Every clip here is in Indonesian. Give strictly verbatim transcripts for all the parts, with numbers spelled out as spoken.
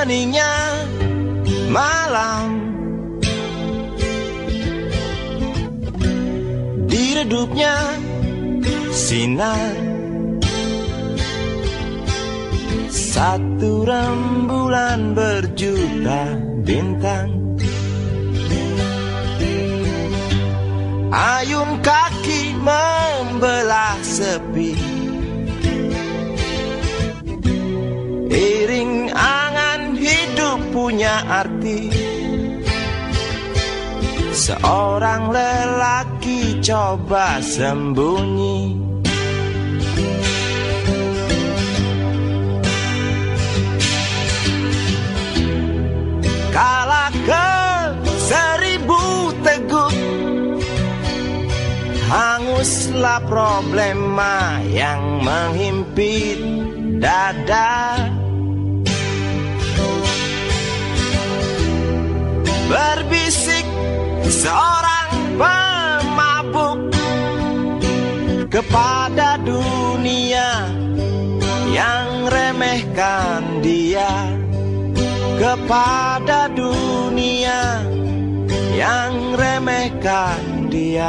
heningnya malam, diredupnya sinar, satu rembulan berjuta bintang. Ayun kaki membelah sepi, iring angan hidup punya arti. Seorang lelaki coba sembunyi, kalah ke seribu teguk, hanguslah problema yang menghimpit dada. Berbisik seorang pemabuk kepada dunia yang remehkan dia, kepada dunia yang remehkan dia.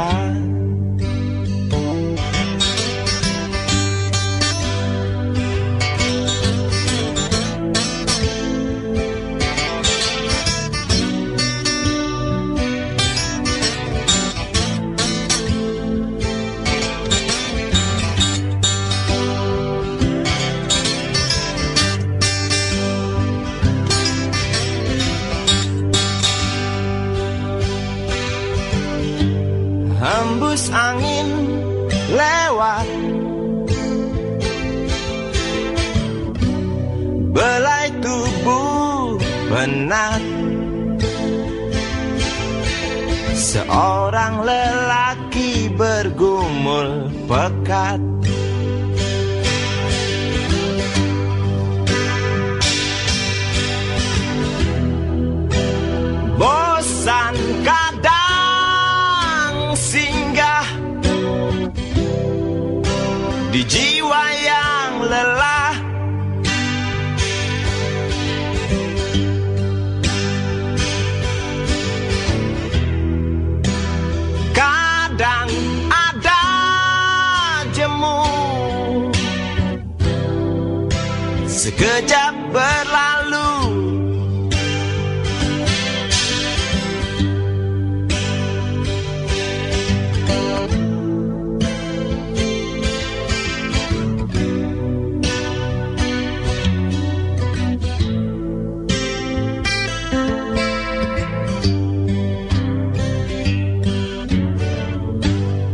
Hembus angin lewat, belai tubuh penat. Seorang lelaki bergumul pekat, bosan kadang singgah di jiwa yang lelah. Kadang ada jemu, sekejap berlalu.